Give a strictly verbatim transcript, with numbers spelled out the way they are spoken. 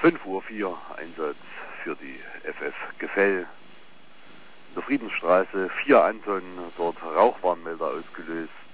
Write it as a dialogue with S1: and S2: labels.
S1: fünf Uhr vier Einsatz für die F F Gefell. In der Friedensstraße vier Anton, dort Rauchwarnmelder ausgelöst.